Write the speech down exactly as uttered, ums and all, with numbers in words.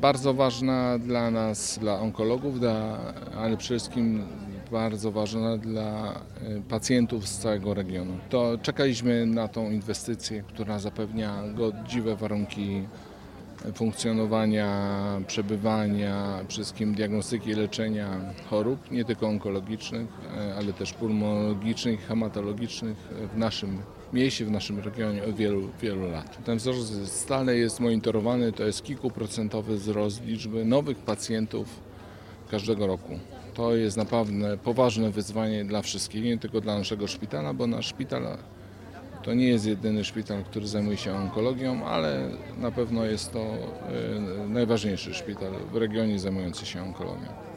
bardzo ważna dla nas, dla onkologów, dla, ale przede wszystkim bardzo ważna dla pacjentów z całego regionu. To czekaliśmy na tą inwestycję, która zapewnia godziwe warunki funkcjonowania, przebywania, przede wszystkim diagnostyki i leczenia chorób, nie tylko onkologicznych, ale też pulmonologicznych, hematologicznych w naszym mieście, w naszym regionie od wielu, wielu lat. Ten wzrost stale jest monitorowany, to jest kilkuprocentowy wzrost liczby nowych pacjentów każdego roku. To jest naprawdę poważne wyzwanie dla wszystkich, nie tylko dla naszego szpitala, bo nasz szpital to nie jest jedyny szpital, który zajmuje się onkologią, ale na pewno jest to najważniejszy szpital w regionie zajmujący się onkologią.